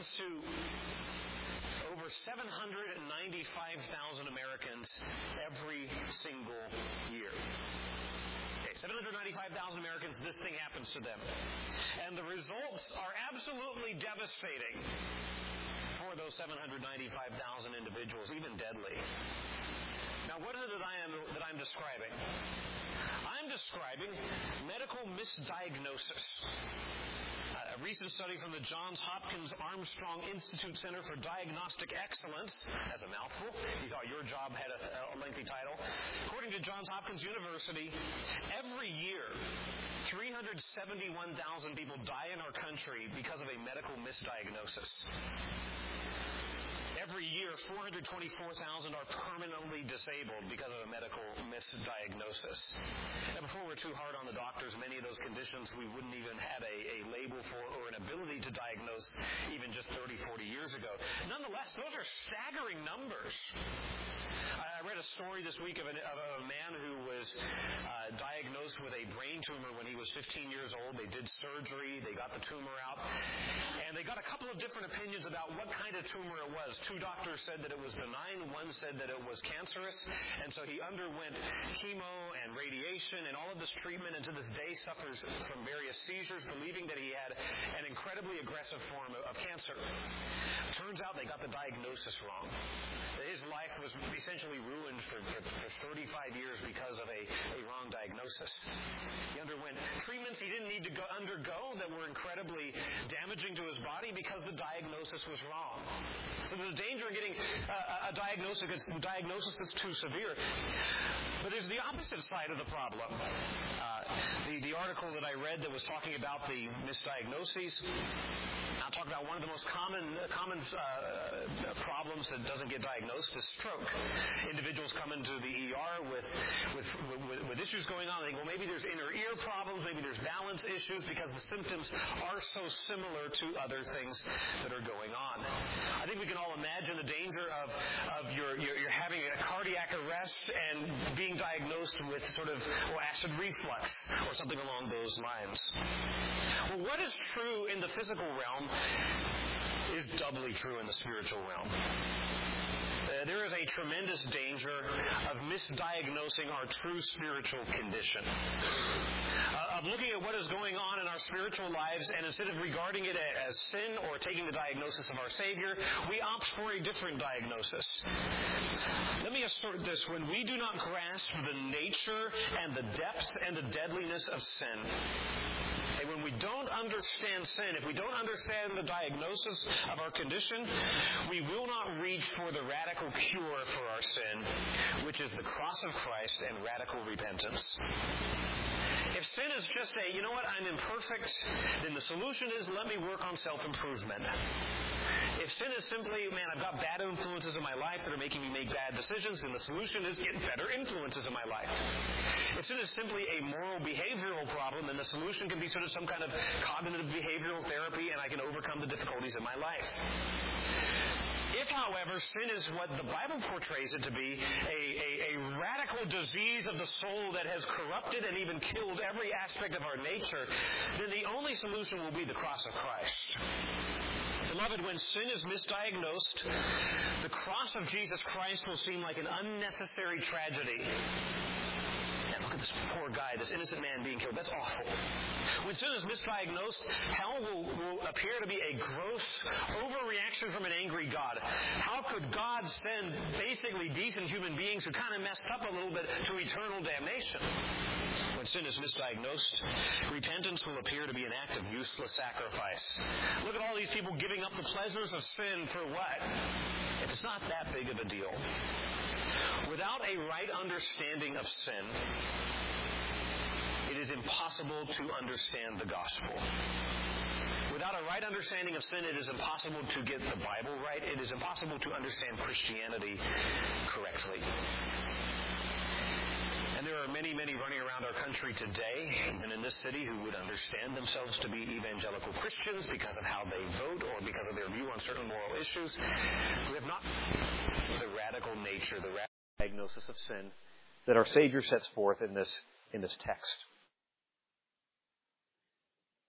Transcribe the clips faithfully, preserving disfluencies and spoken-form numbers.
happens to over seven hundred ninety-five thousand Americans every single year. Okay, seven hundred ninety-five thousand Americans, this thing happens to them. And the results are absolutely devastating for those seven hundred ninety-five thousand individuals, even deadly. Now, what is it that I am that I'm describing? I'm describing medical misdiagnosis. A recent study from the Johns Hopkins Armstrong Institute Center for Diagnostic Excellence, that's a mouthful, you thought your job had a, a lengthy title. According to Johns Hopkins University, every year, three hundred seventy-one thousand people die in our country because of a medical misdiagnosis. Every year, four hundred twenty-four thousand are permanently disabled because of a medical misdiagnosis. Now, before we're too hard on the doctors, many of those conditions we wouldn't even have a, a label for or an ability to diagnose even just thirty, forty years ago. Nonetheless, those are staggering numbers. I read a story this week of, an, of a man who was uh, diagnosed with a brain tumor when he was fifteen years old. They did surgery, they got the tumor out, and they got a couple of different opinions about what kind of tumor it was. Two doctors said that it was benign, one said that it was cancerous, and so he underwent chemo and radiation and all of this treatment, and to this day suffers from various seizures, believing that he had an incredibly aggressive form of, of cancer. Turns out they got the diagnosis wrong. His life was essentially ruined for, for, for thirty-five years because of a, a wrong diagnosis. He underwent treatments he didn't need to go, undergo that were incredibly damaging to his body because the diagnosis was wrong. So there's a danger in getting a, a diagnosis, a diagnosis that's too severe. But there's the opposite side of the problem. Uh, the, the article that I read that was talking about the misdiagnoses, I'll talk about one of the most common common uh, problems that doesn't get diagnosed is stroke. Individuals come into the E R with, with with with issues going on. They think, well, maybe there's inner ear problems, maybe there's balance issues, because the symptoms are so similar to other things that are going on. I think we can all imagine the danger of of your your, your having a cardiac arrest and being diagnosed with sort of well, acid reflux or something along those lines. Well, what is true in the physical realm is doubly true in the spiritual realm. Uh, there is a tremendous danger of misdiagnosing our true spiritual condition. Uh, of looking at what is going on in our spiritual lives, and instead of regarding it as sin or taking the diagnosis of our Savior, we opt for a different diagnosis. Let me assert this. When we do not grasp the nature and the depth and the deadliness of sin, when we don't understand sin, if we don't understand the diagnosis of our condition, we will not reach for the radical cure for our sin, which is the cross of Christ and radical repentance. If sin is just a, you know what, I'm imperfect, then the solution is let me work on self-improvement. If sin is simply, man, I've got bad influences in my life that are making me make bad decisions, then the solution is get better influences in my life. If sin is simply a moral behavioral problem, then the solution can be sort of some kind of cognitive behavioral therapy, and I can overcome the difficulties in my life. If, however, sin is what the Bible portrays it to be, a, a, a radical disease of the soul that has corrupted and even killed every aspect of our nature, then the only solution will be the cross of Christ. Beloved, when sin is misdiagnosed, the cross of Jesus Christ will seem like an unnecessary tragedy. And look at this poor guy, this innocent man being killed. That's awful. When sin is misdiagnosed, hell will, will appear to be a gross overreaction from an angry God. How could God send basically decent human beings who kind of messed up a little bit to eternal damnation? When sin is misdiagnosed, repentance will appear to be an act of useless sacrifice. Look at all these people giving up the pleasures of sin for what? If it's not that big of a deal. Without a right understanding of sin, it is impossible to understand the gospel. Without a right understanding of sin, it is impossible to get the Bible right. It is impossible to understand Christianity correctly. And there are many, many running around our country today, even in this city, who would understand themselves to be evangelical Christians because of how they vote or because of their view on certain moral issues, who have not the radical nature, the radical diagnosis of sin that our Savior sets forth in this in this text.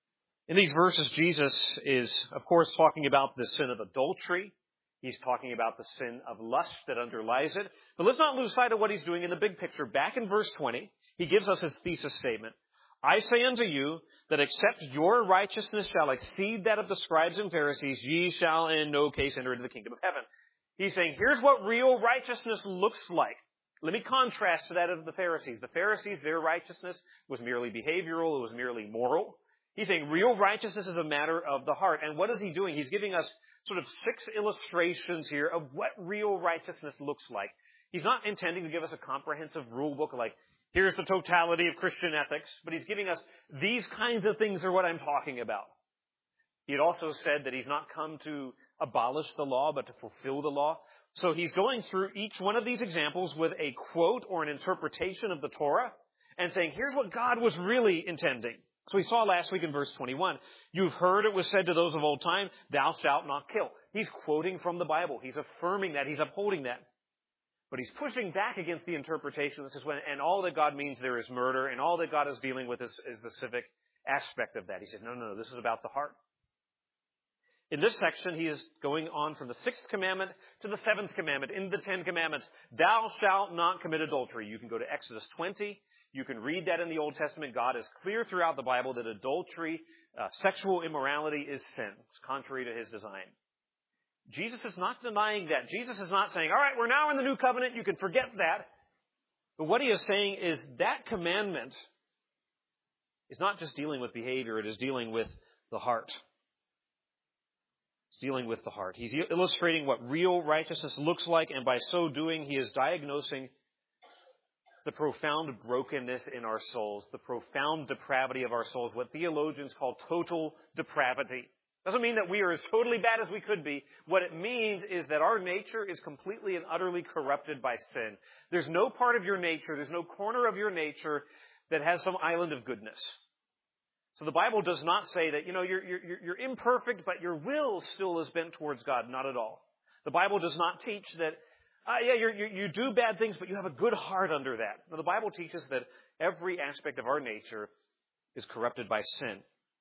In these verses, Jesus is, of course, talking about the sin of adultery. He's talking about the sin of lust that underlies it. But let's not lose sight of what he's doing in the big picture. Back in verse twenty, he gives us his thesis statement. I say unto you that except your righteousness shall exceed that of the scribes and Pharisees, ye shall in no case enter into the kingdom of heaven. He's saying, here's what real righteousness looks like. Let me contrast to that of the Pharisees. The Pharisees, their righteousness was merely behavioral. It was merely moral. He's saying real righteousness is a matter of the heart. And what is he doing? He's giving us sort of six illustrations here of what real righteousness looks like. He's not intending to give us a comprehensive rule book like, here's the totality of Christian ethics, but he's giving us these kinds of things are what I'm talking about. He had also said that he's not come to abolish the law, but to fulfill the law. So he's going through each one of these examples with a quote or an interpretation of the Torah and saying, here's what God was really intending. So we saw last week in verse twenty-one, you've heard it was said to those of old time, thou shalt not kill. He's quoting from the Bible. He's affirming that. He's upholding that. But he's pushing back against the interpretation that says, when, and all that God means there is murder, and all that God is dealing with is, is the civic aspect of that. He says, no, no, no, this is about the heart. In this section, he is going on from the sixth commandment to the seventh commandment in the Ten Commandments. Thou shalt not commit adultery. You can go to Exodus twenty. You can read that in the Old Testament. God is clear throughout the Bible that adultery, uh, sexual immorality is sin. It's contrary to his design. Jesus is not denying that. Jesus is not saying, all right, we're now in the new covenant. You can forget that. But what he is saying is that commandment is not just dealing with behavior. It is dealing with the heart. It's dealing with the heart. He's illustrating what real righteousness looks like, and by so doing, he is diagnosing the profound brokenness in our souls, the profound depravity of our souls, what theologians call total depravity. Doesn't mean that we are as totally bad as we could be. What it means is that our nature is completely and utterly corrupted by sin. There's no part of your nature, there's no corner of your nature that has some island of goodness. So the Bible does not say that, you know, you're, you're, you're imperfect, but your will still is bent towards God. Not at all. The Bible does not teach that, uh, yeah, you're, you you do bad things, but you have a good heart under that. Now, the Bible teaches that every aspect of our nature is corrupted by sin.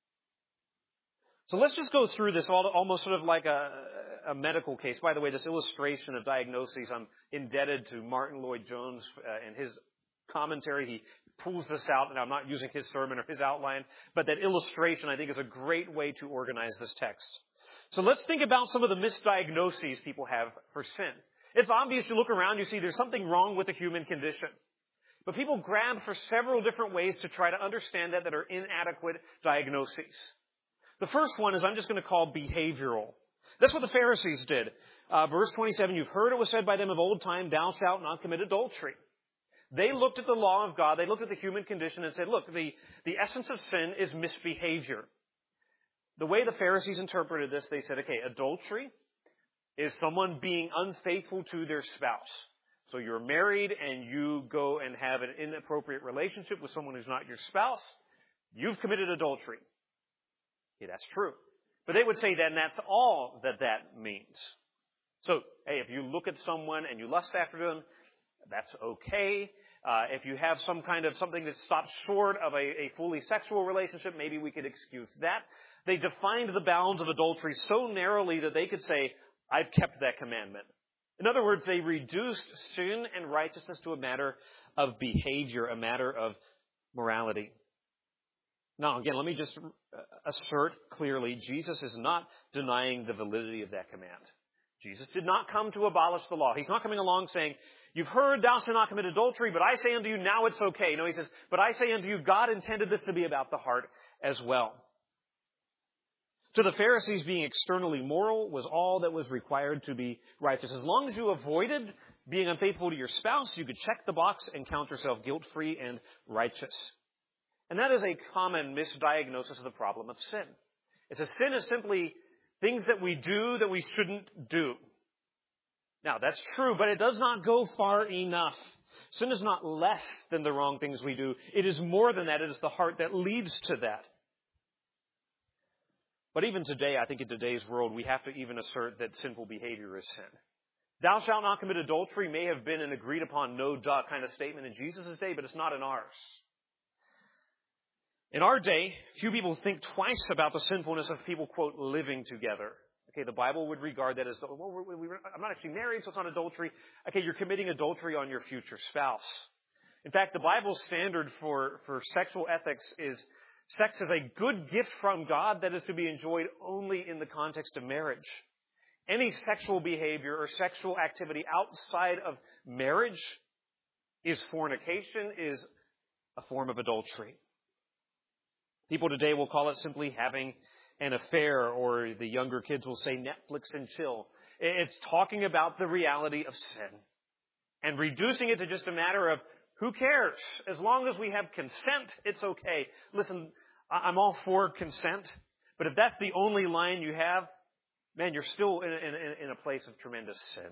So let's just go through this all, almost sort of like a, a medical case. By the way, this illustration of diagnoses, I'm indebted to Martin Lloyd-Jones uh, and his commentary. He pulls this out, and I'm not using his sermon or his outline, but that illustration, I think, is a great way to organize this text. So let's think about some of the misdiagnoses people have for sin. It's obvious, you look around, you see there's something wrong with the human condition. But people grab for several different ways to try to understand that that are inadequate diagnoses. The first one is I'm just going to call behavioral. That's what the Pharisees did. Uh, verse twenty-seven, you've heard it was said by them of old time, thou shalt not commit adultery. They looked at the law of God, they looked at the human condition and said, look, the, the essence of sin is misbehavior. The way the Pharisees interpreted this, they said, okay, adultery is someone being unfaithful to their spouse. So you're married and you go and have an inappropriate relationship with someone who's not your spouse. You've committed adultery. Okay, that's true. But they would say then that's all that that means. So, hey, if you look at someone and you lust after them, that's okay. Uh, if you have some kind of something that stops short of a, a fully sexual relationship, maybe we could excuse that. They defined the bounds of adultery so narrowly that they could say, I've kept that commandment. In other words, they reduced sin and righteousness to a matter of behavior, a matter of morality. Now, again, let me just assert clearly, Jesus is not denying the validity of that command. Jesus did not come to abolish the law. He's not coming along saying, you've heard thou shalt not commit adultery, but I say unto you, now it's okay. No, he says, but I say unto you, God intended this to be about the heart as well. To the Pharisees, being externally moral was all that was required to be righteous. As long as you avoided being unfaithful to your spouse, you could check the box and count yourself guilt-free and righteous. And that is a common misdiagnosis of the problem of sin. It's a sin is simply things that we do that we shouldn't do. Now, that's true, but it does not go far enough. Sin is not less than the wrong things we do. It is more than that. It is the heart that leads to that. But even today, I think in today's world, we have to even assert that sinful behavior is sin. Thou shalt not commit adultery may have been an agreed upon no duh kind of statement in Jesus' day, but it's not in ours. In our day, few people think twice about the sinfulness of people, quote, living together. Okay, the Bible would regard that as, well, we, we, I'm not actually married, so it's not adultery. Okay, you're committing adultery on your future spouse. In fact, the Bible's standard for, for sexual ethics is sex is a good gift from God that is to be enjoyed only in the context of marriage. Any sexual behavior or sexual activity outside of marriage is fornication, is a form of adultery. People today will call it simply having an affair, or the younger kids will say Netflix and chill. It's talking about the reality of sin and reducing it to just a matter of who cares? As long as we have consent, it's okay. Listen, I'm all for consent, but if that's the only line you have, man, you're still in, in, in a place of tremendous sin.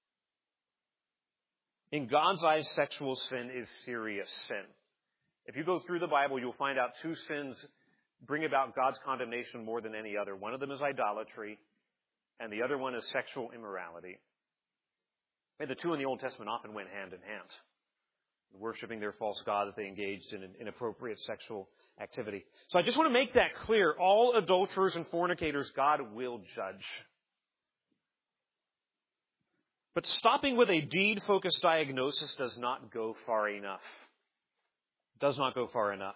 In God's eyes, sexual sin is serious sin. If you go through the Bible, you'll find out two sins bring about God's condemnation more than any other. One of them is idolatry, and the other one is sexual immorality. And the two in the Old Testament often went hand in hand, worshiping their false gods. They engaged in inappropriate sexual activity. So I just want to make that clear. All adulterers and fornicators, God will judge. But stopping with a deed-focused diagnosis does not go far enough. Does not go far enough.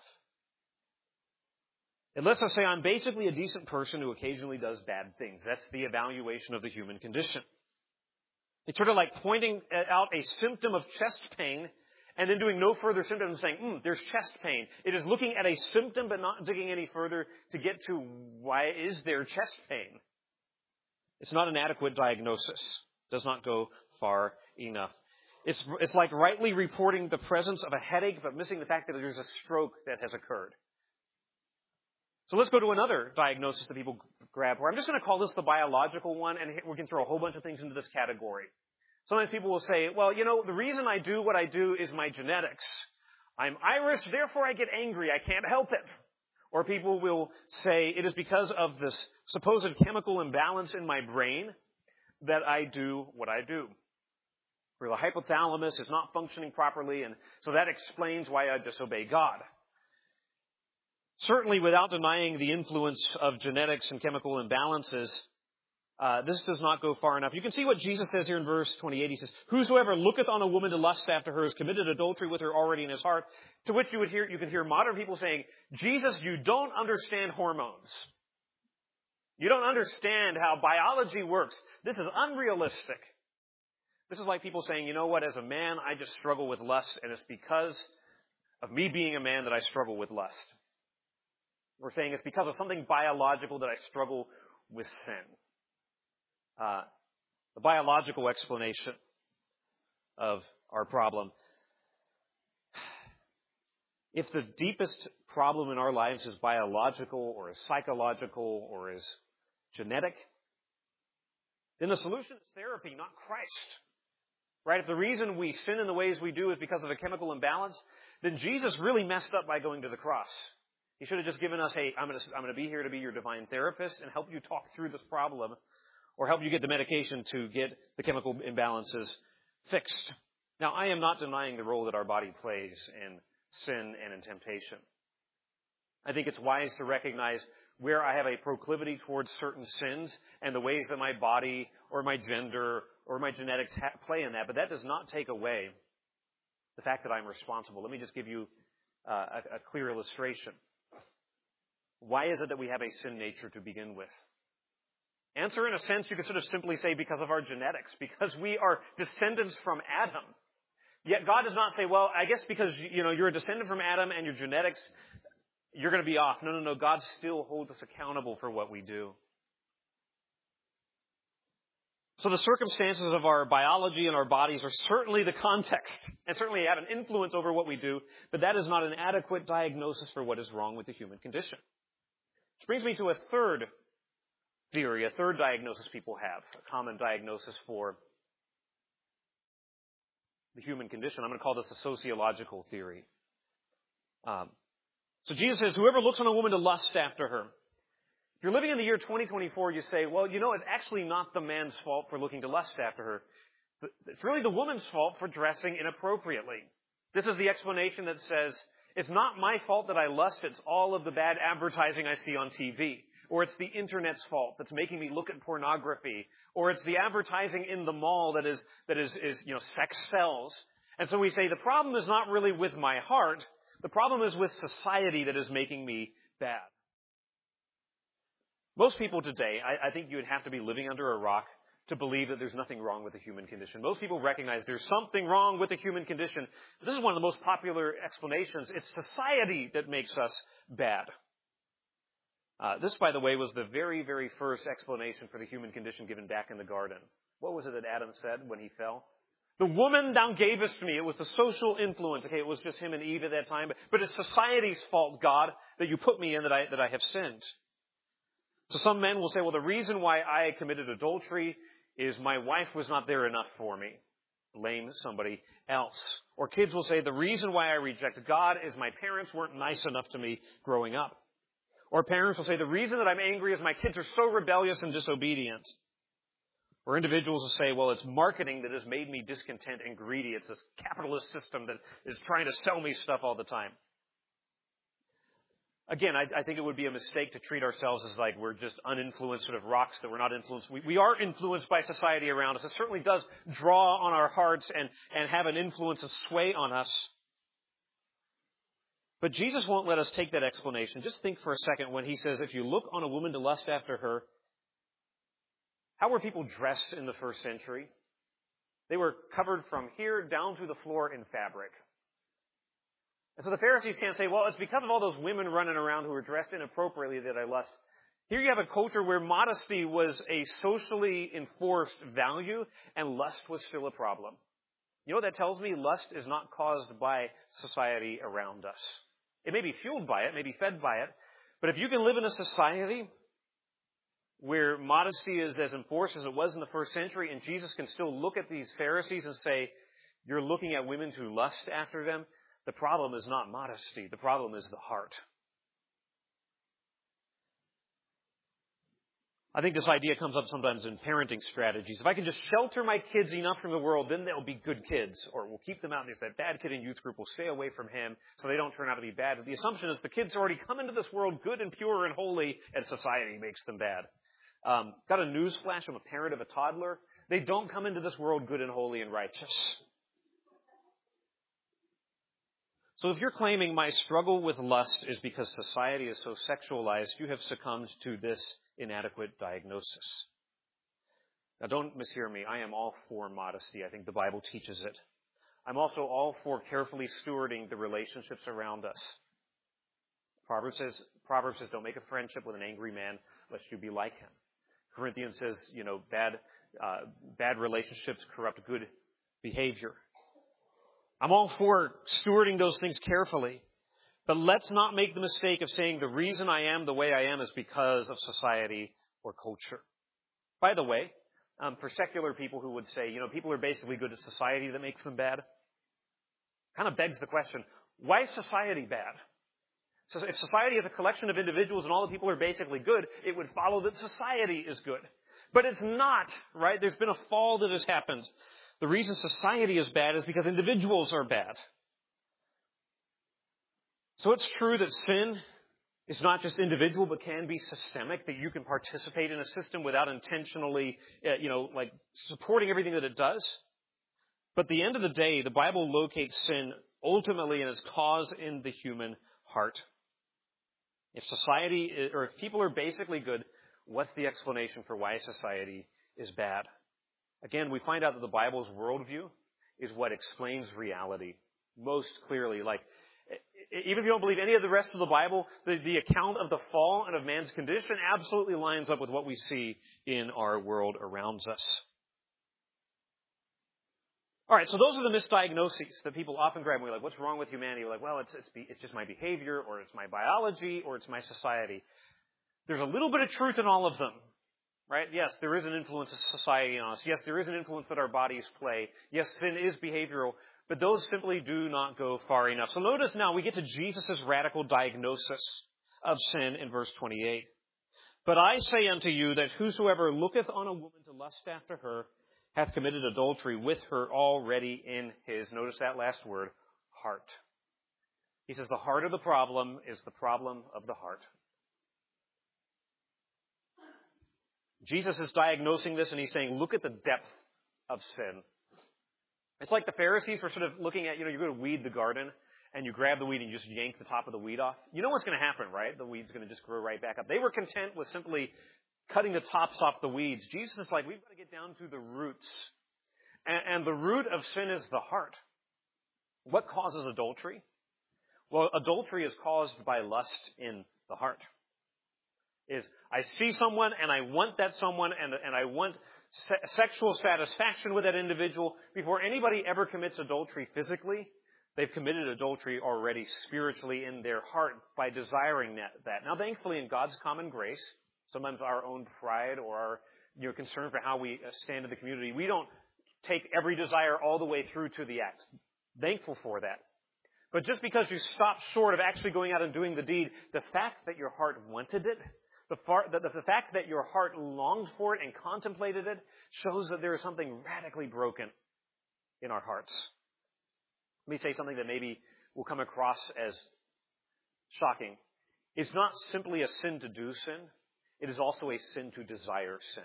It lets us say, I'm basically a decent person who occasionally does bad things. That's the evaluation of the human condition. It's sort of like pointing out a symptom of chest pain and then doing no further symptoms and saying, hmm, there's chest pain. It is looking at a symptom but not digging any further to get to why is there chest pain. It's not an adequate diagnosis. It does not go far enough. It's, it's like rightly reporting the presence of a headache but missing the fact that there's a stroke that has occurred. So let's go to another diagnosis that people grab for. I'm just going to call this the biological one, and we can throw a whole bunch of things into this category. Sometimes people will say, well, you know, the reason I do what I do is my genetics. I'm Irish, therefore I get angry. I can't help it. Or people will say it is because of this supposed chemical imbalance in my brain that I do what I do. Where the hypothalamus is not functioning properly, and so that explains why I disobey God. Certainly, without denying the influence of genetics and chemical imbalances, uh, this does not go far enough. You can see what Jesus says here in verse twenty-eight. He says, whosoever looketh on a woman to lust after her has committed adultery with her already in his heart. To which you would hear, you can hear modern people saying, Jesus, you don't understand hormones. You don't understand how biology works. This is unrealistic. This is like people saying, you know what, as a man, I just struggle with lust, and it's because of me being a man that I struggle with lust. We're saying it's because of something biological that I struggle with sin. Uh, the biological explanation of our problem. If the deepest problem in our lives is biological or is psychological or is genetic, then the solution is therapy, not Christ. Right? If the reason we sin in the ways we do is because of a chemical imbalance, then Jesus really messed up by going to the cross. He should have just given us, hey, I'm going to, I'm going to be here to be your divine therapist and help you talk through this problem, or help you get the medication to get the chemical imbalances fixed. Now, I am not denying the role that our body plays in sin and in temptation. I think it's wise to recognize where I have a proclivity towards certain sins and the ways that my body or my gender or my genetics ha- play in that. But that does not take away the fact that I'm responsible. Let me just give you uh, a, a clear illustration. Why is it that we have a sin nature to begin with? Answer, in a sense, you could sort of simply say because of our genetics, because we are descendants from Adam. Yet God does not say, well, I guess because, you know, you're a descendant from Adam and your genetics, you're going to be off. No, no, no. God still holds us accountable for what we do. So the circumstances of our biology and our bodies are certainly the context and certainly have an influence over what we do, but that is not an adequate diagnosis for what is wrong with the human condition. Which brings me to a third theory, a third diagnosis people have, a common diagnosis for the human condition. I'm going to call this a sociological theory. Um, so Jesus says, whoever looks on a woman to lust after her. If you're living in the year twenty twenty-four, you say, well, you know, it's actually not the man's fault for looking to lust after her. It's really the woman's fault for dressing inappropriately. This is the explanation that says, It's not my fault that I lust. It's all of the bad advertising I see on T V. Or it's the internet's fault that's making me look at pornography. Or it's the advertising in the mall that is, that is, is, you know, sex sells. And so we say the problem is not really with my heart. The problem is with society that is making me bad. Most people today, I, I think you would have to be living under a rock to believe that there's nothing wrong with the human condition. Most people recognize there's something wrong with the human condition. This is one of the most popular explanations. It's society that makes us bad. Uh, this, by the way, was the very, very first explanation for the human condition given back in the garden. What was it that Adam said when he fell? The woman thou gavest me. It was the social influence. Okay, it was just him and Eve at that time. But, but it's society's fault, God, that you put me in that I, that I have sinned. So some men will say, well, the reason why I committed adultery is my wife was not there enough for me. Blame somebody else. Or kids will say, the reason why I reject God is my parents weren't nice enough to me growing up. Or parents will say, the reason that I'm angry is my kids are so rebellious and disobedient. Or individuals will say, well, it's marketing that has made me discontent and greedy. It's this capitalist system that is trying to sell me stuff all the time. Again, I, I think it would be a mistake to treat ourselves as like we're just uninfluenced sort of rocks, that we're not influenced. We, we are influenced by society around us. It certainly does draw on our hearts and, and have an influence and sway on us. But Jesus won't let us take that explanation. Just think for a second when he says, if you look on a woman to lust after her, how were people dressed in the first century? They were covered from here down to the floor in fabric. And so the Pharisees can't say, well, it's because of all those women running around who are dressed inappropriately that I lust. Here you have a culture where modesty was a socially enforced value and lust was still a problem. You know what that tells me? Lust is not caused by society around us. It may be fueled by it, may be fed by it, but if you can live in a society where modesty is as enforced as it was in the first century, and Jesus can still look at these Pharisees and say, you're looking at women to lust after them, the problem is not modesty. The problem is the heart. I think this idea comes up sometimes in parenting strategies. If I can just shelter my kids enough from the world, then they'll be good kids. Or we'll keep them out. There's that bad kid in youth group. We'll stay away from him so they don't turn out to be bad. The assumption is the kids already come into this world good and pure and holy, and society makes them bad. Um, got a news flash from a parent of a toddler. They don't come into this world good and holy and righteous. So if you're claiming my struggle with lust is because society is so sexualized, you have succumbed to this inadequate diagnosis. Now don't mishear me. I am all for modesty. I think the Bible teaches it. I'm also all for carefully stewarding the relationships around us. Proverbs says, Proverbs says, don't make a friendship with an angry man, lest you be like him. Corinthians says, you know, bad, uh, bad relationships corrupt good behavior. I'm all for stewarding those things carefully. But let's not make the mistake of saying the reason I am the way I am is because of society or culture. By the way, um, for secular people who would say, you know, people are basically good at society that makes them bad, kind of begs the question, why is society bad? So if society is a collection of individuals and all the people are basically good, it would follow that society is good. But it's not, right? There's been a fall that has happened. The reason society is bad is because individuals are bad. So it's true that sin is not just individual, but can be systemic, that you can participate in a system without intentionally, uh, you know, like supporting everything that it does. But at the end of the day, the Bible locates sin ultimately in its cause in the human heart. If society, is, or if people are basically good, what's the explanation for why society is bad? Again, we find out that the Bible's worldview is what explains reality most clearly. Like, even if you don't believe any of the rest of the Bible, the, the account of the fall and of man's condition absolutely lines up with what we see in our world around us. All right, so those are the misdiagnoses that people often grab. We're like, what's wrong with humanity? We're like, well, it's, it's, it's just my behavior, or it's my biology, or it's my society. There's a little bit of truth in all of them. Right? Yes, there is an influence of society on us. Yes, there is an influence that our bodies play. Yes, sin is behavioral, but those simply do not go far enough. So notice now we get to Jesus' radical diagnosis of sin in verse twenty-eight. But I say unto you that whosoever looketh on a woman to lust after her hath committed adultery with her already in his, notice that last word, heart. He says the heart of the problem is the problem of the heart. Jesus is diagnosing this, and he's saying, look at the depth of sin. It's like the Pharisees were sort of looking at, you know, you're going to weed the garden, and you grab the weed and you just yank the top of the weed off. You know what's going to happen, right? The weed's going to just grow right back up. They were content with simply cutting the tops off the weeds. Jesus is like, we've got to get down to the roots. And, and the root of sin is the heart. What causes adultery? Well, adultery is caused by lust in the heart. Is I see someone and I want that someone and, and I want se- sexual satisfaction with that individual. Before anybody ever commits adultery physically, they've committed adultery already spiritually in their heart by desiring that. that. Now, thankfully, in God's common grace, sometimes our own pride or our you know, concern for how we stand in the community, we don't take every desire all the way through to the act. Thankful for that. But just because you stop short of actually going out and doing the deed, the fact that your heart wanted it, the, far, the, the fact that your heart longed for it and contemplated it, shows that there is something radically broken in our hearts. Let me say something that maybe will come across as shocking. It's not simply a sin to do sin. It is also a sin to desire sin.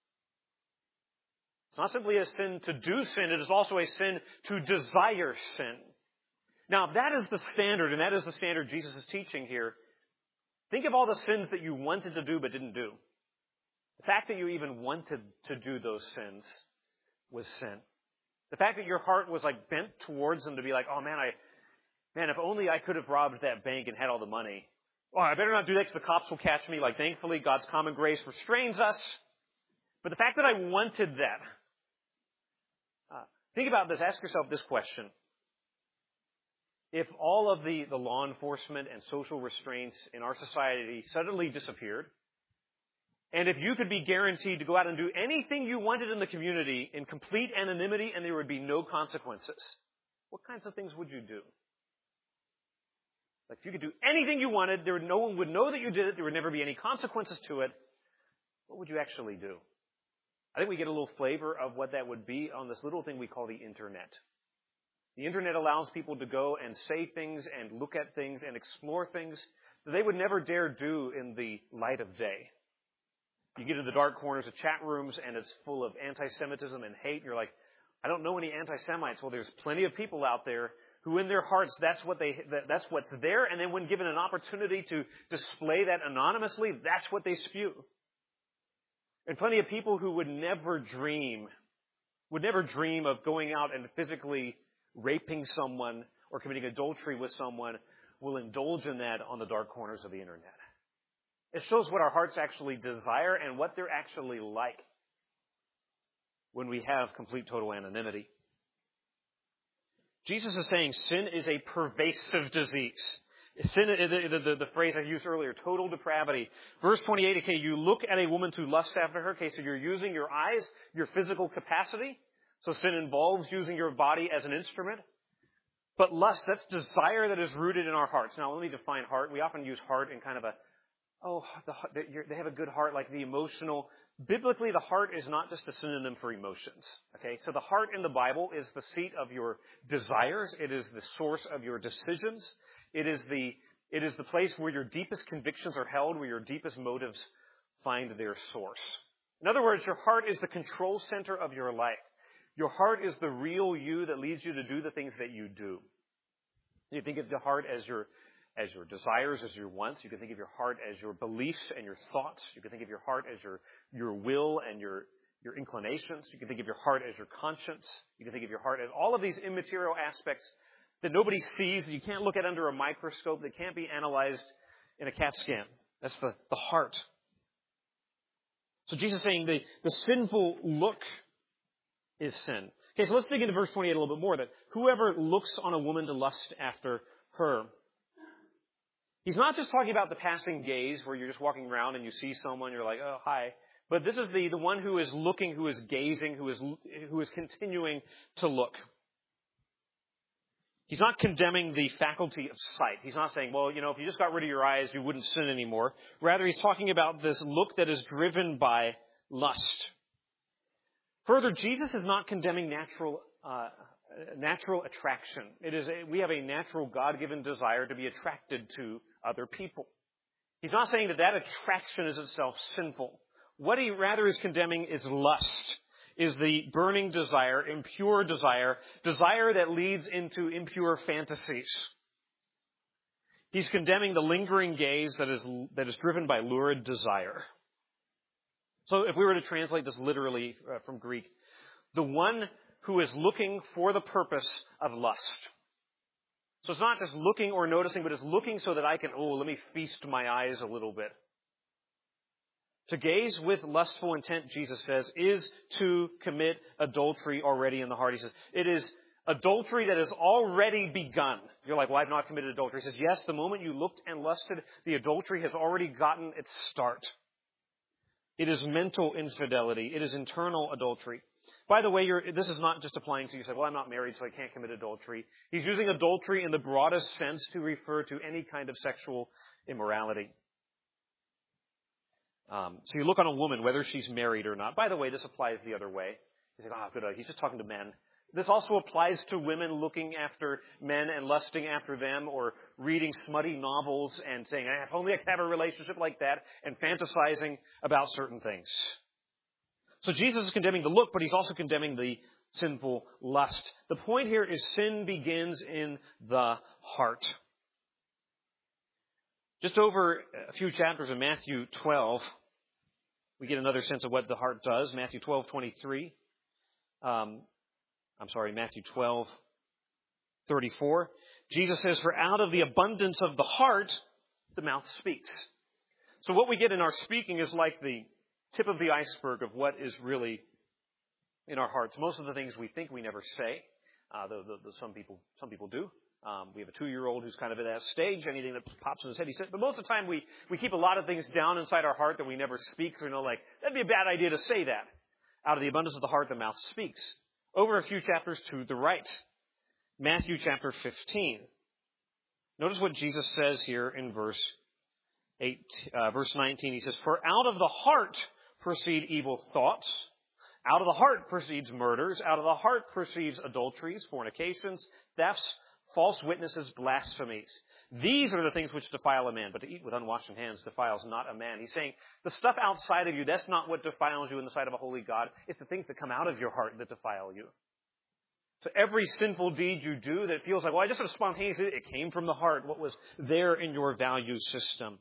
It's not simply a sin to do sin. It is also a sin to desire sin. Now, if that is the standard, and that is the standard Jesus is teaching here, think of all the sins that you wanted to do but didn't do. The fact that you even wanted to do those sins was sin. The fact that your heart was like bent towards them to be like, oh man, I, man, if only I could have robbed that bank and had all the money. Oh, I better not do that because the cops will catch me. Like, thankfully, God's common grace restrains us. But the fact that I wanted that. Uh, think about this. Ask yourself this question. If all of the, the law enforcement and social restraints in our society suddenly disappeared, and if you could be guaranteed to go out and do anything you wanted in the community in complete anonymity and there would be no consequences, what kinds of things would you do? Like if you could do anything you wanted, there would, no one would know that you did it, there would never be any consequences to it, what would you actually do? I think we get a little flavor of what that would be on this little thing we call the internet. The internet allows people to go and say things and look at things and explore things that they would never dare do in the light of day. You get in the dark corners of chat rooms and it's full of anti-Semitism and hate. And you're like, I don't know any anti-Semites. Well, there's plenty of people out there who in their hearts, that's what they, that, that's what's there. And then when given an opportunity to display that anonymously, that's what they spew. And plenty of people who would never dream, would never dream of going out and physically raping someone or committing adultery with someone will indulge in that on the dark corners of the internet. It shows what our hearts actually desire and what they're actually like when we have complete total anonymity. Jesus is saying sin is a pervasive disease. Sin, the, the, the, the phrase I used earlier, total depravity. Verse twenty-eight, okay, you look at a woman to lust after her. Okay, so you're using your eyes, your physical capacity. So sin involves using your body as an instrument. But lust, that's desire that is rooted in our hearts. Now, let me define heart. We often use heart in kind of a, oh, the, they have a good heart, like the emotional. Biblically, the heart is not just a synonym for emotions. Okay, so the heart in the Bible is the seat of your desires. It is the source of your decisions. It is the, it is the place where your deepest convictions are held, where your deepest motives find their source. In other words, your heart is the control center of your life. Your heart is the real you that leads you to do the things that you do. You think of the heart as your, as your desires, as your wants. You can think of your heart as your beliefs and your thoughts. You can think of your heart as your, your will and your, your inclinations. You can think of your heart as your conscience. You can think of your heart as all of these immaterial aspects that nobody sees, that you can't look at under a microscope, that can't be analyzed in a CAT scan. That's the, the heart. So Jesus is saying the, the sinful look is sin. Okay, so let's dig into verse twenty-eight a little bit more, that whoever looks on a woman to lust after her. He's not just talking about the passing gaze where you're just walking around and you see someone, you're like, oh, hi. But this is the, the one who is looking, who is gazing, who is, who is continuing to look. He's not condemning the faculty of sight. He's not saying, well, you know, if you just got rid of your eyes, you wouldn't sin anymore. Rather, he's talking about this look that is driven by lust. Further, Jesus is not condemning natural uh, natural attraction. It is a, we have a natural God-given desire to be attracted to other people. He's not saying that that attraction is itself sinful. What he rather is condemning is lust, is the burning desire, impure desire, desire that leads into impure fantasies. He's condemning the lingering gaze that is that is driven by lurid desire. So if we were to translate this literally uh, from Greek, the one who is looking for the purpose of lust. So it's not just looking or noticing, but it's looking so that I can, oh, let me feast my eyes a little bit. To gaze with lustful intent, Jesus says, is to commit adultery already in the heart. He says, it is adultery that has already begun. You're like, well, I've not committed adultery. He says, yes, the moment you looked and lusted, the adultery has already gotten its start. It is mental infidelity. It is internal adultery. By the way, you're, this is not just applying to you. Say, well, I'm not married, so I can't commit adultery. He's using adultery in the broadest sense to refer to any kind of sexual immorality. Um, so you look on a woman, whether she's married or not. By the way, this applies the other way. You think, oh, good, he's just talking to men. This also applies to women looking after men and lusting after them, or reading smutty novels and saying, if only I could have a relationship like that, and fantasizing about certain things. So Jesus is condemning the look, but he's also condemning the sinful lust. The point here is sin begins in the heart. Just over a few chapters in Matthew twelve, we get another sense of what the heart does. Matthew twelve twenty-three. Um, I'm sorry, Matthew twelve thirty-four. Jesus says, for out of the abundance of the heart, the mouth speaks. So what we get in our speaking is like the tip of the iceberg of what is really in our hearts. Most of the things we think we never say, uh, though, though, though some people some people do. Um, we have a two-year-old who's kind of at that stage. Anything that pops in his head, he said. But most of the time, we we keep a lot of things down inside our heart that we never speak. So, you know, like, that'd be a bad idea to say that. Out of the abundance of the heart, the mouth speaks. Over a few chapters to the right, Matthew chapter fifteen. Notice what Jesus says here in verse eight, uh, verse nineteen. He says, "For out of the heart proceed evil thoughts. Out of the heart proceeds murders. Out of the heart proceeds adulteries, fornications, thefts, false witnesses, blasphemies. These are the things which defile a man, but to eat with unwashed hands defiles not a man." He's saying the stuff outside of you, that's not what defiles you in the sight of a holy God. It's the things that come out of your heart that defile you. So every sinful deed you do that feels like, well, I just sort of spontaneously, it came from the heart, what was there in your value system.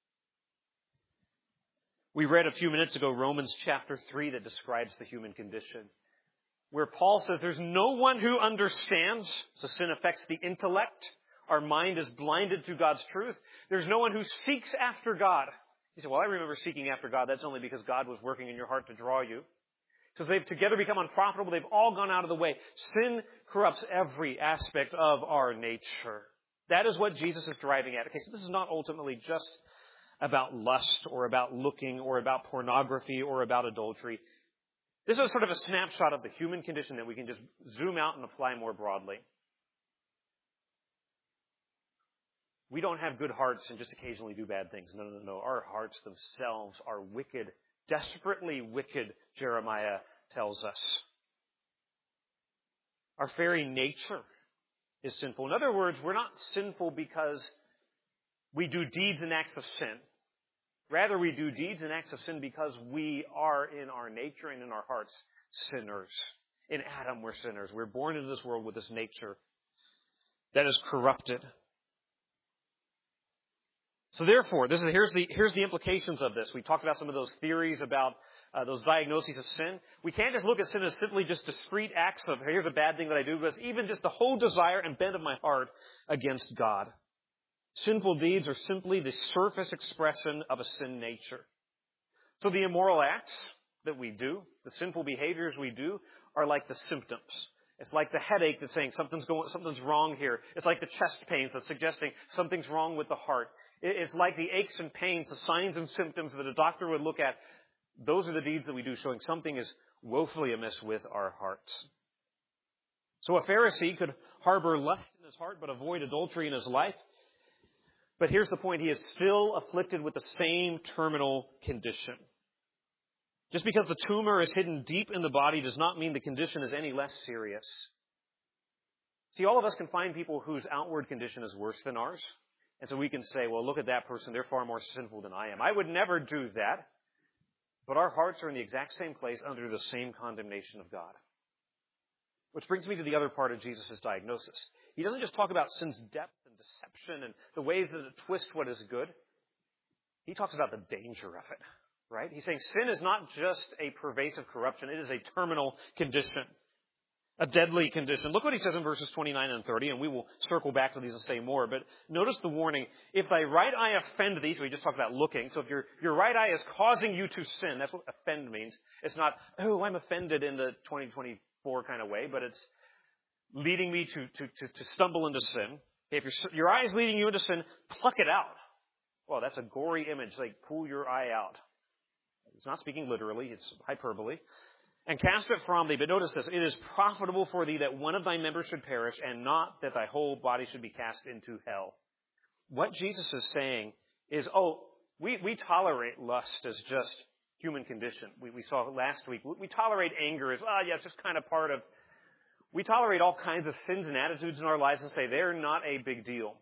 We read a few minutes ago Romans chapter three that describes the human condition, where Paul says there's no one who understands. So sin affects the intellect. Our mind is blinded to God's truth. There's no one who seeks after God. He said, well, I remember seeking after God. That's only because God was working in your heart to draw you. He says they've together become unprofitable. They've all gone out of the way. Sin corrupts every aspect of our nature. That is what Jesus is driving at. Okay, so this is not ultimately just about lust or about looking or about pornography or about adultery. This is sort of a snapshot of the human condition that we can just zoom out and apply more broadly. We don't have good hearts and just occasionally do bad things. No, no, no. Our hearts themselves are wicked, desperately wicked, Jeremiah tells us. Our very nature is sinful. In other words, we're not sinful because we do deeds and acts of sin. Rather, we do deeds and acts of sin because we are in our nature and in our hearts sinners. In Adam, we're sinners. We're born into this world with this nature that is corrupted. So therefore, this is, here's the, here's the implications of this. We talked about some of those theories about uh, those diagnoses of sin. We can't just look at sin as simply just discrete acts of, here's a bad thing that I do, but it's even just the whole desire and bent of my heart against God. Sinful deeds are simply the surface expression of a sin nature. So the immoral acts that we do, the sinful behaviors we do, are like the symptoms. It's like the headache that's saying something's going, something's wrong here. It's like the chest pains that's suggesting something's wrong with the heart. It's like the aches and pains, the signs and symptoms that a doctor would look at. Those are the deeds that we do, showing something is woefully amiss with our hearts. So a Pharisee could harbor lust in his heart but avoid adultery in his life. But here's the point. He is still afflicted with the same terminal condition. Just because the tumor is hidden deep in the body does not mean the condition is any less serious. See, all of us can find people whose outward condition is worse than ours. And so we can say, well, look at that person. They're far more sinful than I am. I would never do that. But our hearts are in the exact same place under the same condemnation of God. Which brings me to the other part of Jesus' diagnosis. He doesn't just talk about sin's depth and deception and the ways that it twists what is good. He talks about the danger of it, right? He's saying sin is not just a pervasive corruption. It is a terminal condition, a deadly condition. Look what he says in verses twenty-nine and thirty, and we will circle back to these and say more. But notice the warning. If thy right eye offend thee, so we just talked about looking. So if your, your right eye is causing you to sin, that's what offend means. It's not, oh, I'm offended in the twenty twenty-four kind of way, but it's leading me to, to, to, to stumble into sin. If your, your eye is leading you into sin, pluck it out. Well, that's a gory image, like pull your eye out. It's not speaking literally, it's hyperbole. And cast it from thee. But notice this, it is profitable for thee that one of thy members should perish, and not that thy whole body should be cast into hell. What Jesus is saying is, oh, we, we tolerate lust as just human condition. We, we saw last week. We, we tolerate anger as, well, yeah, it's just kind of part of, we tolerate all kinds of sins and attitudes in our lives and say they're not a big deal.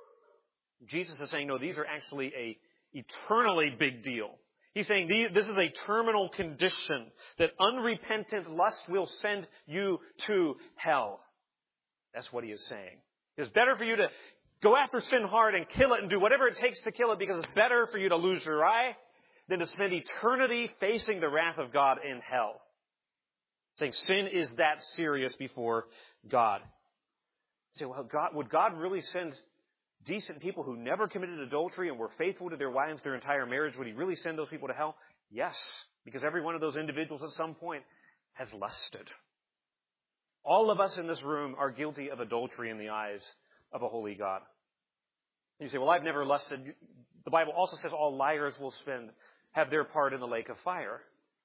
Jesus is saying, no, these are actually a eternally big deal. He's saying this is a terminal condition, that unrepentant lust will send you to hell. That's what he is saying. It's better for you to go after sin hard and kill it and do whatever it takes to kill it, because it's better for you to lose your eye than to spend eternity facing the wrath of God in hell. Saying sin is that serious before God. You say, well, God, would God really send decent people who never committed adultery and were faithful to their wives their entire marriage, would he really send those people to hell? Yes, because every one of those individuals at some point has lusted. All of us in this room are guilty of adultery in the eyes of a holy God. And you say, well, I've never lusted. The Bible also says all liars will spend, have their part in the lake of fire.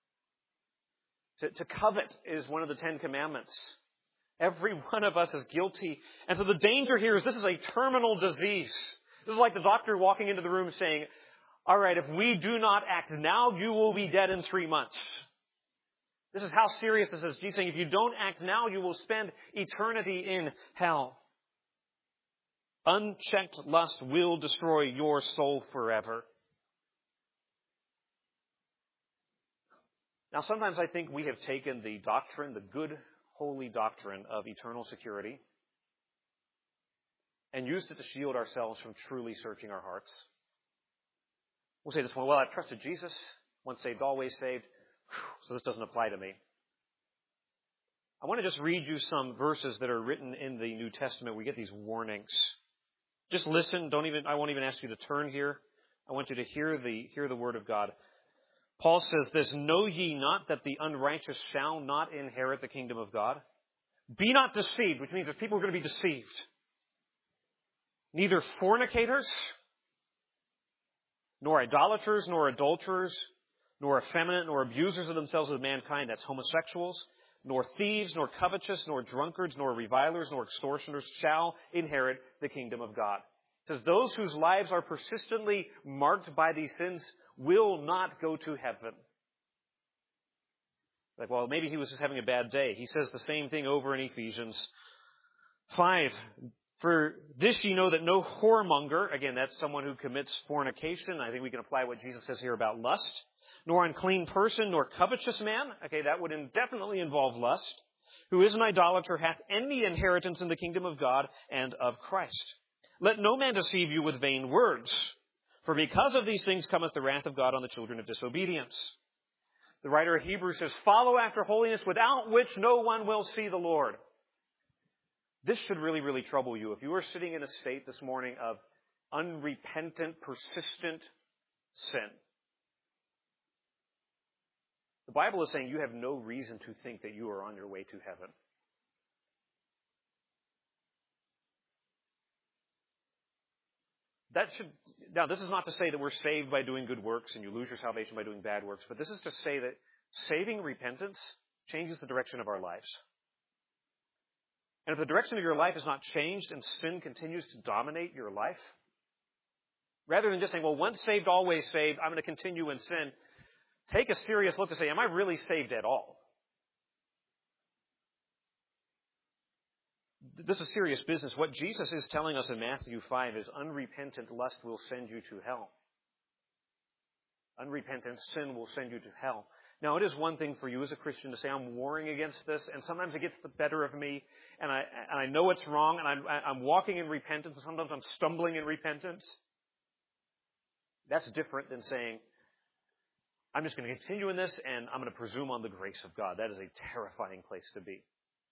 To, to covet is one of the Ten Commandments. Every one of us is guilty. And so the danger here is this is a terminal disease. This is like the doctor walking into the room saying, all right, if we do not act now, you will be dead in three months. This is how serious this is. Jesus saying, if you don't act now, you will spend eternity in hell. Unchecked lust will destroy your soul forever. Now, sometimes I think we have taken the doctrine, the good, holy doctrine of eternal security, and used it to shield ourselves from truly searching our hearts. We'll say this one, well, I've trusted Jesus, once saved, always saved, so this doesn't apply to me. I want to just read you some verses that are written in the New Testament. We get these warnings. Just listen, don't even, I won't even ask you to turn here. I want you to hear the, hear the word of God. Paul says this, know ye not that the unrighteous shall not inherit the kingdom of God? Be not deceived, which means that people are going to be deceived. Neither fornicators, nor idolaters, nor adulterers, nor effeminate, nor abusers of themselves with mankind, that's homosexuals, nor thieves, nor covetous, nor drunkards, nor revilers, nor extortioners shall inherit the kingdom of God. It says those whose lives are persistently marked by these sins will not go to heaven. Like, well, maybe he was just having a bad day. He says the same thing over in Ephesians five. For this ye know that no whoremonger, again, that's someone who commits fornication. I think we can apply what Jesus says here about lust. Nor unclean person, nor covetous man. Okay, that would definitely involve lust. Who is an idolater hath any inheritance in the kingdom of God and of Christ. Let no man deceive you with vain words. For because of these things cometh the wrath of God on the children of disobedience. The writer of Hebrews says, follow after holiness, without which no one will see the Lord. This should really, really trouble you. If you are sitting in a state this morning of unrepentant, persistent sin, the Bible is saying you have no reason to think that you are on your way to heaven. That should, now this is not to say that we're saved by doing good works and you lose your salvation by doing bad works, but this is to say that saving repentance changes the direction of our lives. And if the direction of your life is not changed and sin continues to dominate your life, rather than just saying, well, once saved, always saved, I'm going to continue in sin, take a serious look to say, am I really saved at all? this is serious business. What Jesus is telling us in Matthew five is unrepentant lust will send you to hell. Unrepentant sin will send you to hell. Now, it is one thing for you as a Christian to say, I'm warring against this, and sometimes it gets the better of me, and I, and I know it's wrong, and I'm, I'm walking in repentance, and sometimes I'm stumbling in repentance. That's different than saying, I'm just going to continue in this, and I'm going to presume on the grace of God. That is a terrifying place to be.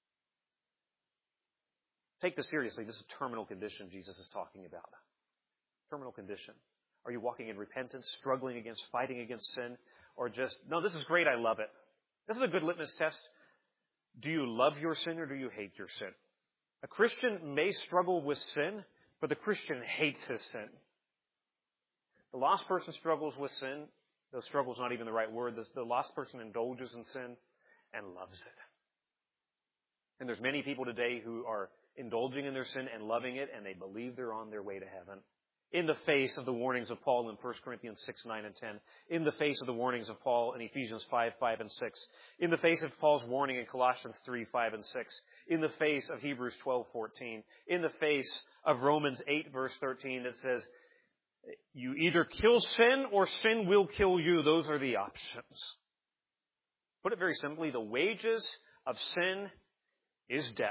Take this seriously. This is a terminal condition Jesus is talking about. Terminal condition. Are you walking in repentance, struggling against, fighting against sin, or just, no, this is great, I love it. This is a good litmus test. Do you love your sin or do you hate your sin? A Christian may struggle with sin, but the Christian hates his sin. The lost person struggles with sin. Though struggle is not even the right word. The, the lost person indulges in sin and loves it. And there's many people today who are indulging in their sin and loving it, and they believe they're on their way to heaven. In the face of the warnings of Paul in First Corinthians six, nine, and ten. In the face of the warnings of Paul in Ephesians five, five, and six. In the face of Paul's warning in Colossians three, five, and six. In the face of Hebrews twelve, fourteen. In the face of Romans eight, verse thirteen that says, you either kill sin or sin will kill you. Those are the options. Put it very simply, the wages of sin is death.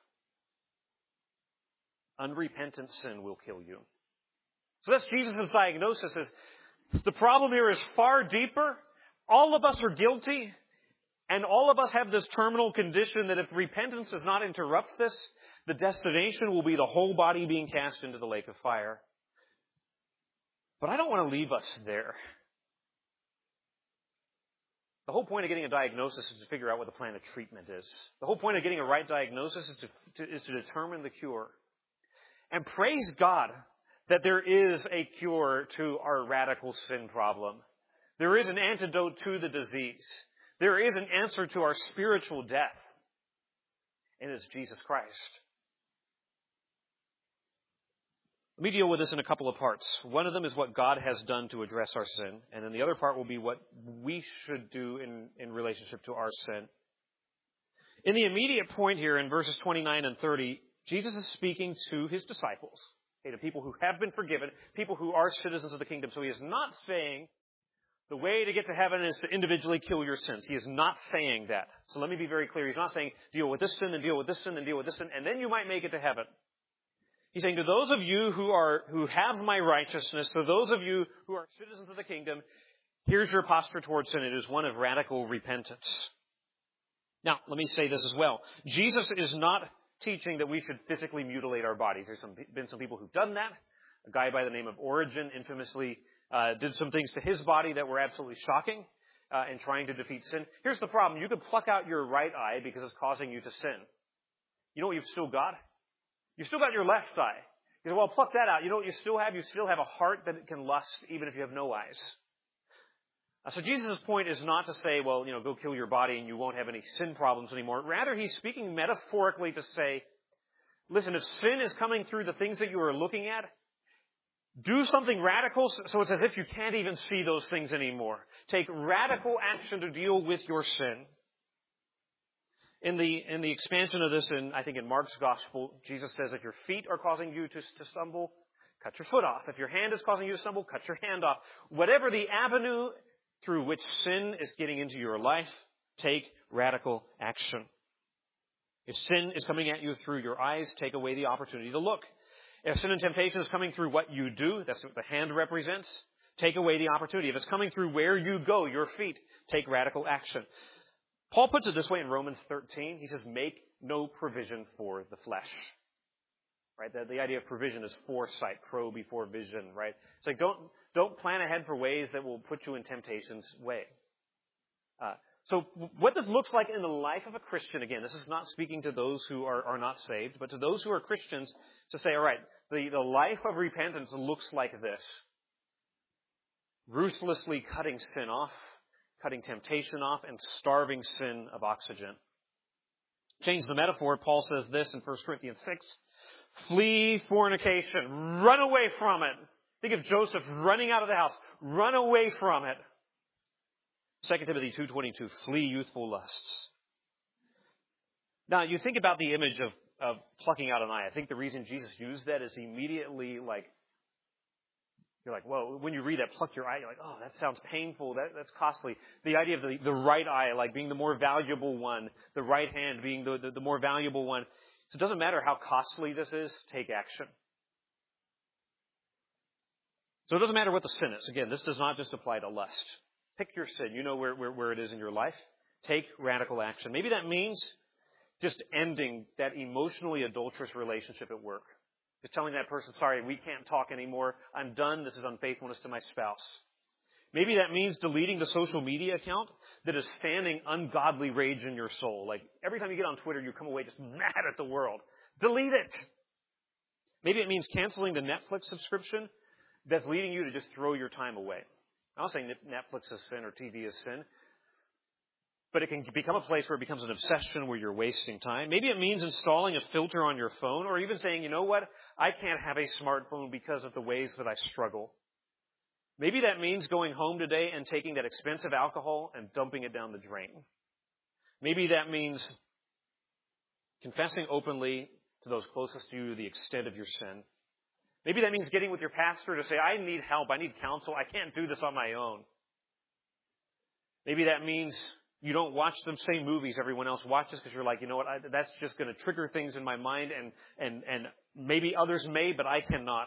Unrepentant sin will kill you. So that's Jesus' diagnosis. Is the problem here is far deeper. All of us are guilty. And all of us have this terminal condition that if repentance does not interrupt this, the destination will be the whole body being cast into the lake of fire. But I don't want to leave us there. The whole point of getting a diagnosis is to figure out what the plan of treatment is. The whole point of getting a right diagnosis is to, to, is to determine the cure. And praise God that there is a cure to our radical sin problem. There is an antidote to the disease. There is an answer to our spiritual death. And it's Jesus Christ. Let me deal with this in a couple of parts. One of them is what God has done to address our sin. And then the other part will be what we should do in, in relationship to our sin. In the immediate point here in verses twenty-nine and thirty, Jesus is speaking to his disciples. Okay, to people who have been forgiven, people who are citizens of the kingdom. So he is not saying the way to get to heaven is to individually kill your sins. He is not saying that. So let me be very clear. He's not saying deal with this sin, then deal with this sin, then deal with this sin, and then you might make it to heaven. He's saying to those of you who are who have my righteousness, to those of you who are citizens of the kingdom, here's your posture towards sin. It is one of radical repentance. Now, let me say this as well. Jesus is not teaching that we should physically mutilate our bodies. There's some, been some people who've done that. A guy by the name of Origen infamously uh, did some things to his body that were absolutely shocking uh, in trying to defeat sin. Here's the problem. You could pluck out your right eye because it's causing you to sin. You know what you've still got? You've still got your left eye. You say, well, pluck that out. You know what you still have? You still have a heart that can lust even if you have no eyes. Uh, so Jesus' point is not to say, well, you know, go kill your body and you won't have any sin problems anymore. Rather, he's speaking metaphorically to say, listen, if sin is coming through the things that you are looking at, do something radical so it's as if you can't even see those things anymore. Take radical action to deal with your sin. In the in the expansion of this, in I think in Mark's Gospel, Jesus says if your feet are causing you to, to stumble, cut your foot off. If your hand is causing you to stumble, cut your hand off. Whatever the avenue through which sin is getting into your life, take radical action. If sin is coming at you through your eyes, take away the opportunity to look. If sin and temptation is coming through what you do, that's what the hand represents, take away the opportunity. If it's coming through where you go, your feet, take radical action. Paul puts it this way in Romans thirteen. He says, make no provision for the flesh. Right? The, the idea of provision is foresight, pro before vision, right? It's like don't, don't plan ahead for ways that will put you in temptation's way. Uh, so what this looks like in the life of a Christian, again, this is not speaking to those who are, are not saved, but to those who are Christians to say, all right, the, the life of repentance looks like this. Ruthlessly cutting sin off, cutting temptation off, and starving sin of oxygen. Change the metaphor. Paul says this in First Corinthians six. Flee fornication. Run away from it. Think of Joseph running out of the house. Run away from it. Second Timothy two twenty-two. Flee youthful lusts. Now, you think about the image of, of plucking out an eye. I think the reason Jesus used that is immediately like, you're like, whoa, when you read that, pluck your eye, you're like, oh, that sounds painful, that, that's costly. The idea of the, the right eye, like being the more valuable one, the right hand being the, the, the more valuable one. So it doesn't matter how costly this is, take action. So it doesn't matter what the sin is. Again, this does not just apply to lust. Pick your sin. You know where, where, where it is in your life. Take radical action. Maybe that means just ending that emotionally adulterous relationship at work. Just telling that person, sorry, we can't talk anymore. I'm done. This is unfaithfulness to my spouse. Maybe that means deleting the social media account that is fanning ungodly rage in your soul. Like every time you get on Twitter, you come away just mad at the world. Delete it. Maybe it means canceling the Netflix subscription that's leading you to just throw your time away. I'm not saying Netflix is sin or T V is sin. But it can become a place where it becomes an obsession where you're wasting time. Maybe it means installing a filter on your phone or even saying, you know what, I can't have a smartphone because of the ways that I struggle. Maybe that means going home today and taking that expensive alcohol and dumping it down the drain. Maybe that means confessing openly to those closest to you the extent of your sin. Maybe that means getting with your pastor to say, I need help, I need counsel, I can't do this on my own. Maybe that means you don't watch the same movies everyone else watches because you're like, you know what, I, that's just going to trigger things in my mind and, and, and maybe others may, but I cannot.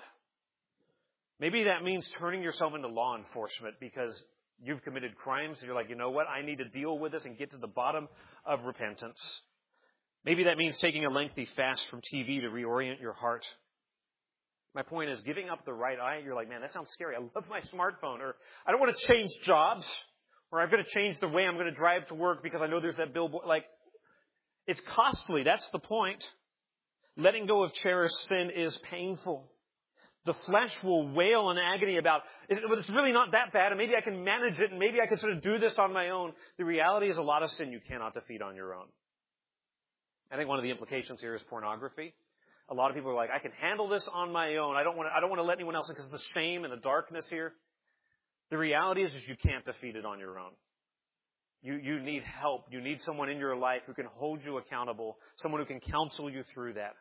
Maybe that means turning yourself into law enforcement because you've committed crimes and you're like, you know what, I need to deal with this and get to the bottom of repentance. Maybe that means taking a lengthy fast from T V to reorient your heart. My point is giving up the right eye. You're like, man, that sounds scary. I love my smartphone. Or I don't want to change jobs. Or I'm going to change the way I'm going to drive to work because I know there's that billboard. Like, it's costly. That's the point. Letting go of cherished sin is painful. The flesh will wail in agony about, it's really not that bad, and maybe I can manage it, and maybe I can sort of do this on my own. The reality is a lot of sin you cannot defeat on your own. I think one of the implications here is pornography. A lot of people are like, I can handle this on my own. I don't want to, I don't want to let anyone else in because of the shame and the darkness here. The reality is, is you can't defeat it on your own. You, you need help. You need someone in your life who can hold you accountable, someone who can counsel you through that.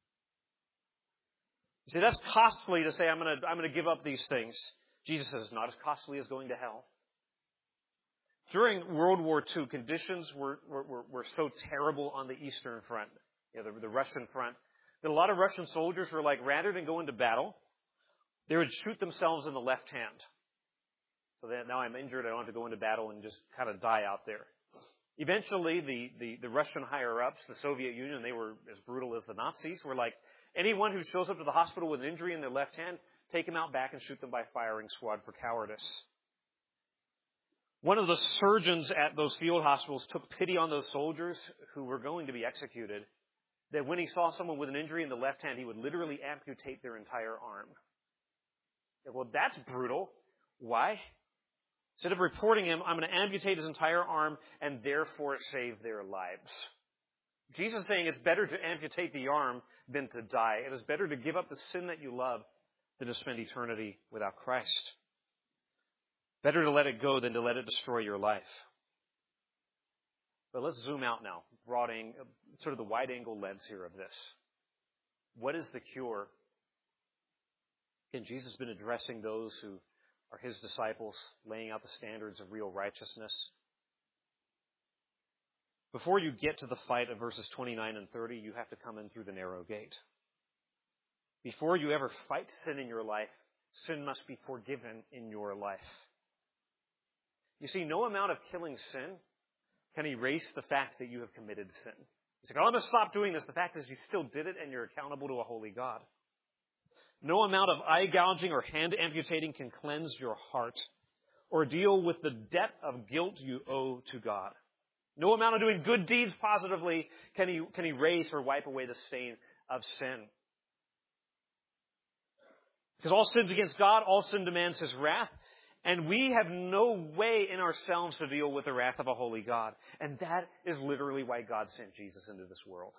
You see, that's costly to say, I'm going to, I'm going to give up these things. Jesus says it's not as costly as going to hell. During World War Two, conditions were, were, were so terrible on the Eastern Front, you know, the, the Russian front, that a lot of Russian soldiers were like, rather than go into battle, they would shoot themselves in the left hand. So that now I'm injured, I don't have to go into battle and just kind of die out there. Eventually, the, the, the Russian higher-ups, the Soviet Union, they were as brutal as the Nazis, were like, anyone who shows up to the hospital with an injury in their left hand, take them out back and shoot them by firing squad for cowardice. One of the surgeons at those field hospitals took pity on those soldiers who were going to be executed, that when he saw someone with an injury in the left hand, he would literally amputate their entire arm. Well, that's brutal. Why? Instead of reporting him, I'm going to amputate his entire arm and therefore save their lives. Jesus is saying it's better to amputate the arm than to die. It is better to give up the sin that you love than to spend eternity without Christ. Better to let it go than to let it destroy your life. But let's zoom out now, broadening sort of the wide-angle lens here of this. What is the cure? Again, Jesus has been addressing those who are his disciples, laying out the standards of real righteousness. Before you get to the fight of verses twenty-nine and thirty, you have to come in through the narrow gate. Before you ever fight sin in your life, sin must be forgiven in your life. You see, no amount of killing sin can erase the fact that you have committed sin. You say, oh, I'm going to stop doing this. The fact is you still did it and you're accountable to a holy God. No amount of eye gouging or hand amputating can cleanse your heart or deal with the debt of guilt you owe to God. No amount of doing good deeds positively can, e- can erase or wipe away the stain of sin. Because all sin's against God, all sin demands his wrath, and we have no way in ourselves to deal with the wrath of a holy God. And that is literally why God sent Jesus into this world.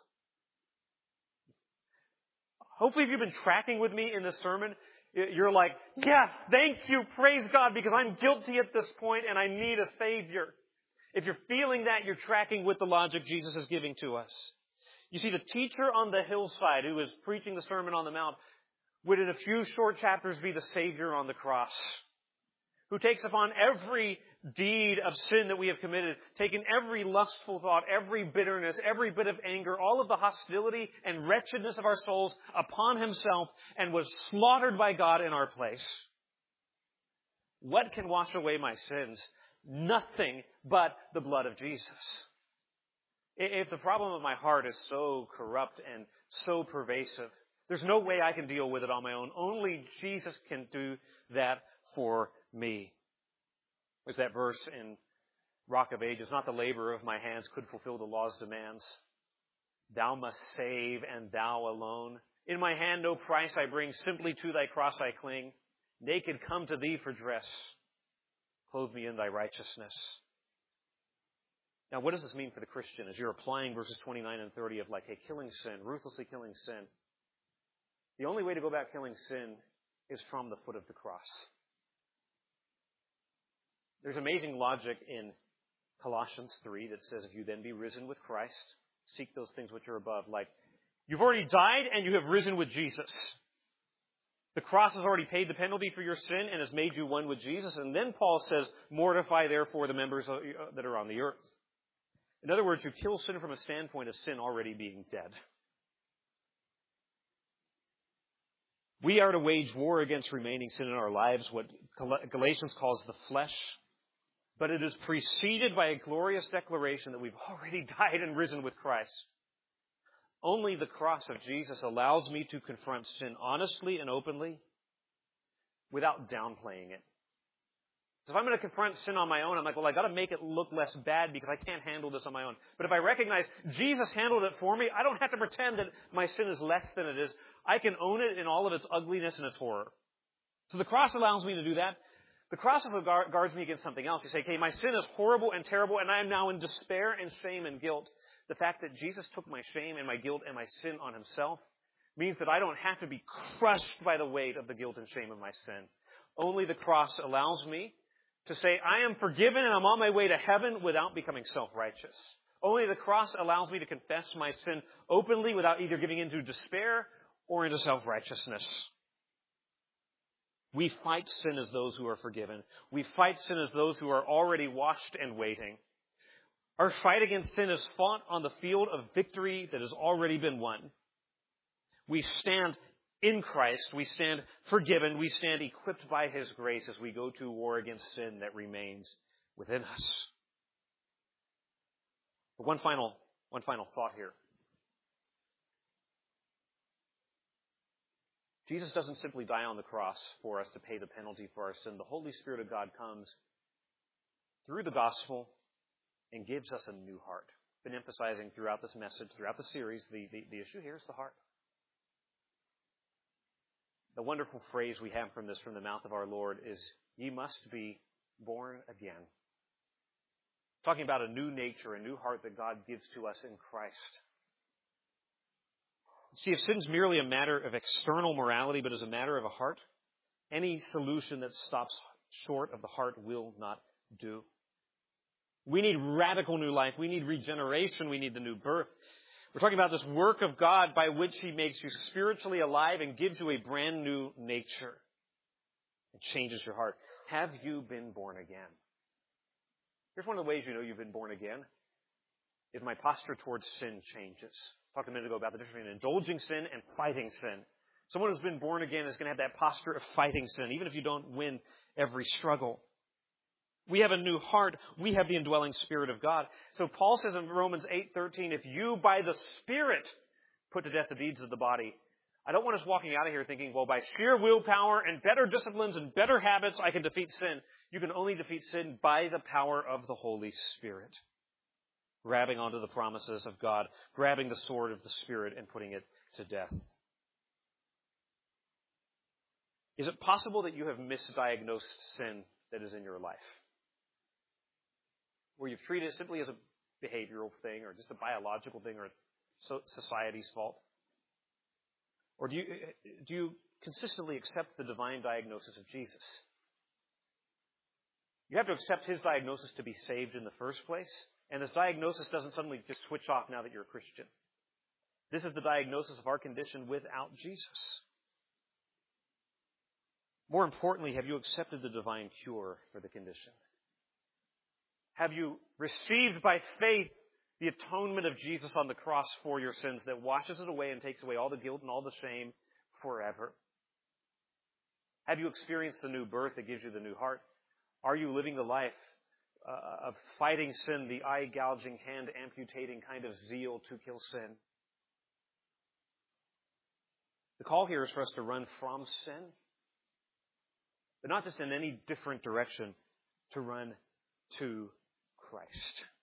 Hopefully if you've been tracking with me in this sermon, you're like, yes, thank you, praise God, because I'm guilty at this point and I need a Savior. If you're feeling that, you're tracking with the logic Jesus is giving to us. You see, the teacher on the hillside who is preaching the Sermon on the Mount would in a few short chapters be the Savior on the cross, who takes upon every deed of sin that we have committed, taken every lustful thought, every bitterness, every bit of anger, all of the hostility and wretchedness of our souls upon himself, and was slaughtered by God in our place. What can wash away my sins? Nothing but the blood of Jesus. If the problem of my heart is so corrupt and so pervasive, there's no way I can deal with it on my own. Only Jesus can do that for me. There's that verse in Rock of Ages, not the labor of my hands could fulfill the law's demands. Thou must save, and thou alone. In my hand no price I bring, simply to thy cross I cling. Naked come to thee for dress. Clothe me in thy righteousness. Now, what does this mean for the Christian as you're applying verses twenty-nine and thirty of like, hey, killing sin, ruthlessly killing sin? The only way to go about killing sin is from the foot of the cross. There's amazing logic in Colossians three that says, if you then be risen with Christ, seek those things which are above. Like, you've already died and you have risen with Jesus. The cross has already paid the penalty for your sin and has made you one with Jesus. And then Paul says, mortify therefore the members that are on the earth. In other words, you kill sin from a standpoint of sin already being dead. We are to wage war against remaining sin in our lives, what Galatians calls the flesh. But it is preceded by a glorious declaration that we've already died and risen with Christ. Only the cross of Jesus allows me to confront sin honestly and openly without downplaying it. So if I'm going to confront sin on my own, I'm like, well, I got to make it look less bad because I can't handle this on my own. But if I recognize Jesus handled it for me, I don't have to pretend that my sin is less than it is. I can own it in all of its ugliness and its horror. So the cross allows me to do that. The cross also guards me against something else. You say, okay, my sin is horrible and terrible, and I am now in despair and shame and guilt. The fact that Jesus took my shame and my guilt and my sin on himself means that I don't have to be crushed by the weight of the guilt and shame of my sin. Only the cross allows me to say, I am forgiven and I'm on my way to heaven without becoming self-righteous. Only the cross allows me to confess my sin openly without either giving into despair or into self-righteousness. We fight sin as those who are forgiven. We fight sin as those who are already washed and waiting. Our fight against sin is fought on the field of victory that has already been won. We stand in Christ. We stand forgiven. We stand equipped by his grace as we go to war against sin that remains within us. But one final, one final thought here. Jesus doesn't simply die on the cross for us to pay the penalty for our sin. The Holy Spirit of God comes through the gospel and gives us a new heart. I've been emphasizing throughout this message, throughout the series, the, the, the issue here is the heart. The wonderful phrase we have from this, from the mouth of our Lord, is, ye must be born again. Talking about a new nature, a new heart that God gives to us in Christ. See, if sin's merely a matter of external morality, but is a matter of a heart, any solution that stops short of the heart will not do. We need radical new life. We need regeneration. We need the new birth. We're talking about this work of God by which he makes you spiritually alive and gives you a brand new nature. It changes your heart. Have you been born again? Here's one of the ways you know you've been born again. Is my posture towards sin changes. I talked a minute ago about the difference between indulging sin and fighting sin. Someone who's been born again is going to have that posture of fighting sin, even if you don't win every struggle. We have a new heart. We have the indwelling Spirit of God. So Paul says in Romans eight thirteen, if you by the Spirit put to death the deeds of the body, I don't want us walking out of here thinking, well, by sheer willpower and better disciplines and better habits, I can defeat sin. You can only defeat sin by the power of the Holy Spirit. Grabbing onto the promises of God, grabbing the sword of the Spirit and putting it to death. Is it possible that you have misdiagnosed sin that is in your life? Where you've treated it simply as a behavioral thing or just a biological thing or society's fault? Or do you, do you consistently accept the divine diagnosis of Jesus? You have to accept his diagnosis to be saved in the first place. And this diagnosis doesn't suddenly just switch off now that you're a Christian. This is the diagnosis of our condition without Jesus. More importantly, have you accepted the divine cure for the condition? Have you received by faith the atonement of Jesus on the cross for your sins that washes it away and takes away all the guilt and all the shame forever? Have you experienced the new birth that gives you the new heart? Are you living the life uh, of fighting sin, the eye-gouging, hand-amputating kind of zeal to kill sin? The call here is for us to run from sin, but not just in any different direction, to run to Christ.